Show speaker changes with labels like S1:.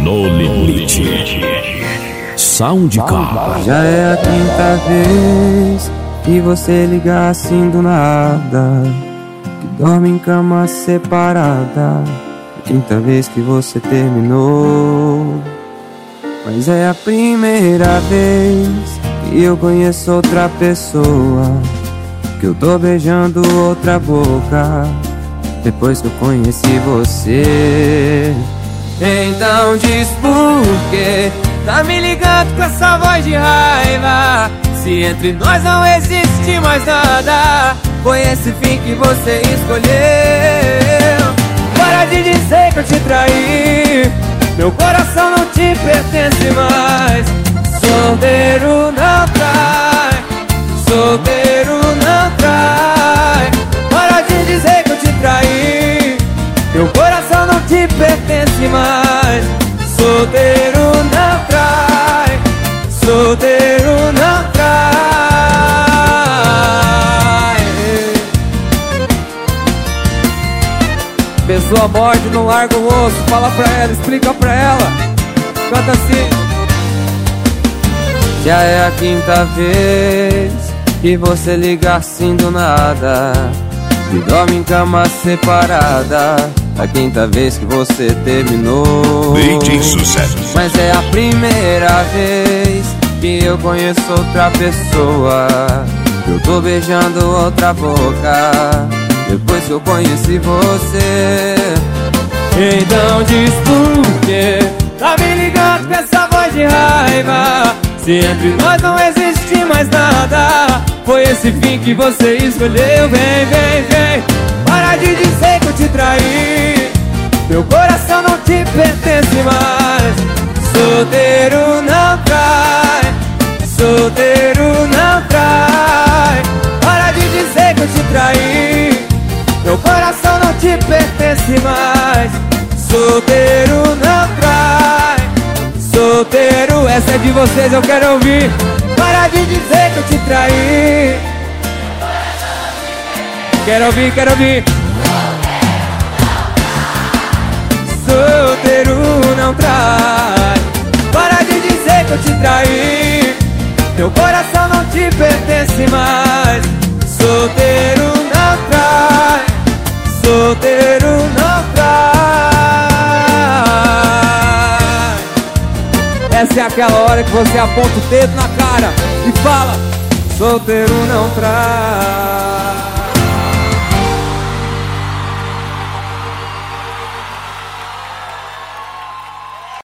S1: No Limite. Soundcar.
S2: Já é a quinta vez que você liga assim do nada, que dorme em cama separada. A quinta vez que você terminou. Mas é a primeira vez que eu conheço outra pessoa, que eu tô beijando outra boca depois que eu conheci você. Então diz por quê tá me ligando com essa voz de raiva, se entre nós não existe mais nada. Foi esse fim que você escolheu. Para de dizer que eu te traí, meu coração não te pertence mais. Solteiro não trai, solteiro não trai. Para de dizer que eu te traí, meu coração não te pertence mais. Solteiro não trai, solteiro não trai. Pessoa morde, não larga o osso. Fala pra ela, explica pra ela. Canta assim. Já é a quinta vez que você liga assim do nada, e dorme em cama separada. A quinta vez que você terminou.
S1: DJ Sucesso.
S2: Mas é a primeira vez que eu conheço outra pessoa, que eu tô beijando outra boca depois que eu conheci você. Então diz por quê tá me ligando com essa voz de raiva, se entre nós não existe mais nada. Foi esse fim que você escolheu. Vem, vem, vem. Para de dizer que eu te traí, meu coração não te pertence mais. Solteiro não trai, solteiro não trai. Para de dizer que eu te traí, meu coração não te pertence mais. Solteiro não trai, solteiro, essa é de vocês, eu quero ouvir. Para de dizer que eu te traí. Quero ouvir, quero ouvir. Solteiro não trai. Para de dizer que eu te traí, meu coração não te pertence mais. Solteiro não trai, solteiro não trai. Essa é aquela hora que você aponta o dedo na cara e fala: solteiro não trai.